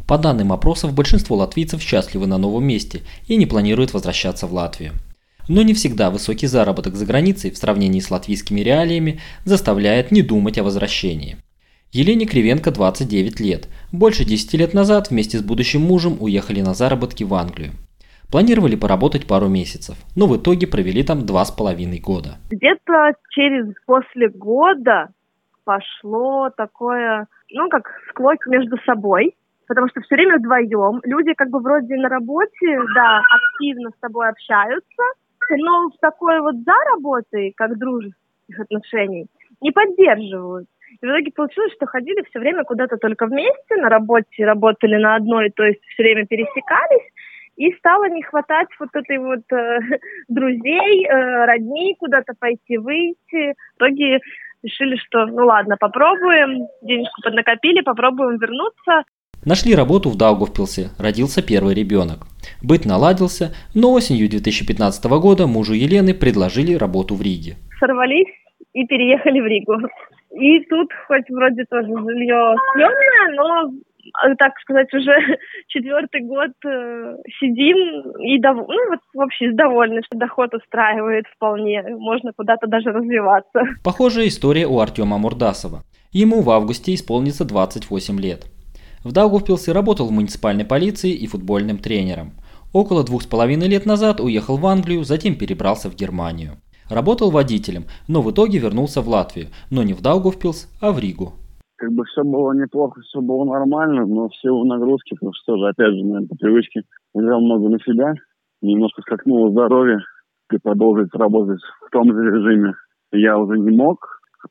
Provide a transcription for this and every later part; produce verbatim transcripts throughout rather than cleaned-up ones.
По данным опросов, большинство латвийцев счастливы на новом месте и не планируют возвращаться в Латвию. Но не всегда высокий заработок за границей в сравнении с латвийскими реалиями заставляет не думать о возвращении. Елене Кривенко двадцать девять лет. Больше десяти лет назад вместе с будущим мужем уехали на заработки в Англию. Планировали поработать пару месяцев, но в итоге провели там два с половиной года. Где-то через после года пошло такое, ну как склоки между собой, потому что все время вдвоем. Люди как бы вроде на работе, да, активно с тобой общаются, но в такой вот за работой, как дружеских отношений, не поддерживают. И в итоге получилось, что ходили все время куда-то только вместе, на работе работали на одной, то есть все время пересекались, и стало не хватать вот этой вот э, друзей, э, родней, куда-то пойти, выйти. В итоге решили, что ну ладно, попробуем, денежку поднакопили, попробуем вернуться. Нашли работу в Даугавпилсе, родился первый ребенок. Быт наладился, но осенью две тысячи пятнадцатого года мужу Елены предложили работу в Риге. Сорвались и переехали в Ригу. И тут хоть вроде тоже жилье съемное, но, так сказать, уже четвертый год э, сидим и дов... ну, вот, вообще довольны, что доход устраивает вполне, можно куда-то даже развиваться. Похожая история у Артема Мурдасова. Ему в августе исполнится двадцать восемь лет. В Даугавпилсе работал в муниципальной полиции и футбольным тренером. Около двух с половиной лет назад уехал в Англию, затем перебрался в Германию. Работал водителем, но в итоге вернулся в Латвию, но не в Даугавпилс, а в Ригу. Как бы все было неплохо, все было нормально, но в силу нагрузки, потому что тоже, опять же, наверное, по привычке, взял много на себя, немножко скакнуло здоровье, и продолжить работать в том же режиме я уже не мог,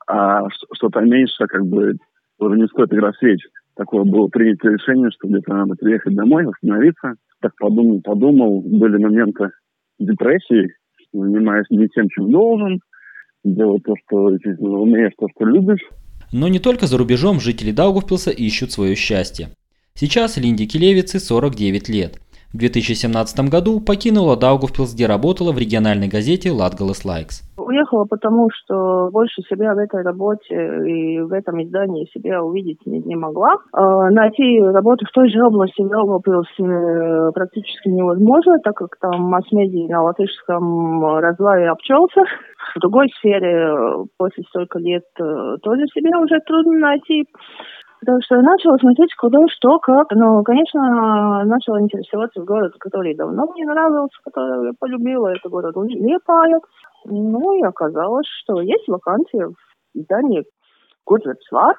а что-то меньше, как бы, уже не стоит играть свеч. Такое было принято решение, что где-то надо приехать домой, восстановиться. Так подумал, подумал, были моменты депрессии, занимаясь не тем, чем должен, делать то, что умеешь, то, что любишь. Но не только за рубежом жители Даугавпилса ищут свое счастье. Сейчас Линде Келевице сорок девять лет. В две тысячи семнадцатом году покинула Даугавпилс, где работала в региональной газете Латгалес Лайкс. Уехала потому, что больше себя в этой работе и в этом издании себя увидеть не, не могла. Э, найти работу в той же области в Даугавпилсе практически невозможно, так как там масс-медиа на латышском развале обчелся. В другой сфере после столько лет тоже себя уже трудно найти. Потому что я начала смотреть, куда, что, как. Но, конечно, начала интересоваться в город, который давно мне нравился, который я полюбила. Это город Лиепая. Ну и оказалось, что есть вакансия в издании Goodrich.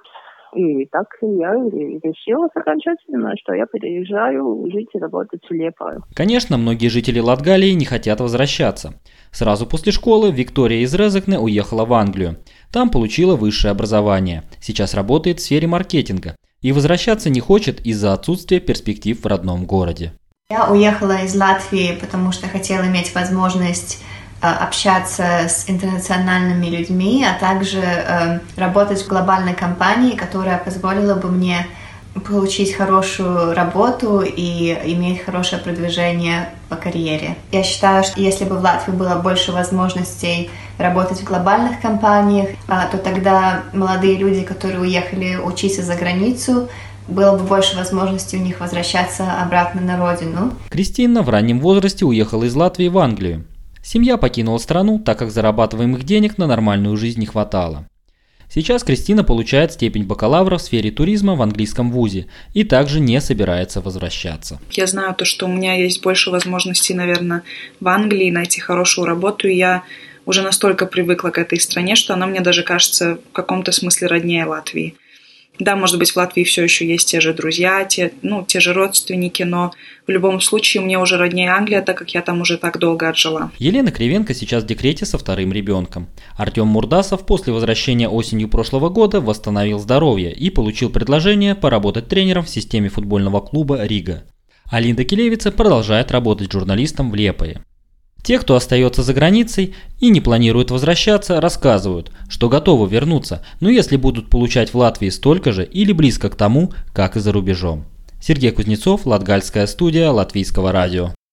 И так я решила окончательно, что я переезжаю жить и работать в Лиепаю. Конечно, многие жители Латгалии не хотят возвращаться. Сразу после школы Виктория из Резекне уехала в Англию. Там получила высшее образование. Сейчас работает в сфере маркетинга. И возвращаться не хочет из-за отсутствия перспектив в родном городе. Я уехала из Латвии, потому что хотела иметь возможность общаться с интернациональными людьми, а также э, работать в глобальной компании, которая позволила бы мне получить хорошую работу и иметь хорошее продвижение по карьере. Я считаю, что если бы в Латвии было больше возможностей работать в глобальных компаниях, то тогда молодые люди, которые уехали учиться за границу, было бы больше возможностей у них возвращаться обратно на родину. Кристина в раннем возрасте уехала из Латвии в Англию. Семья покинула страну, так как зарабатываемых денег на нормальную жизнь не хватало. Сейчас Кристина получает степень бакалавра в сфере туризма в английском вузе и также не собирается возвращаться. Я знаю то, что у меня есть больше возможностей, наверное, в Англии найти хорошую работу, и я уже настолько привыкла к этой стране, что она мне даже кажется в каком-то смысле роднее Латвии. Да, может быть, в Латвии все еще есть те же друзья, те, ну, те же родственники, но в любом случае мне уже роднее Англия, так как я там уже так долго отжила. Елена Кривенко сейчас в декрете со вторым ребенком. Артем Мурдасов после возвращения осенью прошлого года восстановил здоровье и получил предложение поработать тренером в системе футбольного клуба «Рига». А Линда Келевице продолжает работать журналистом в Лиепае. Те, кто остается за границей и не планирует возвращаться, рассказывают, что готовы вернуться, но если будут получать в Латвии столько же или близко к тому, как и за рубежом. Сергей Кузнецов, Латгальская студия Латвийского радио.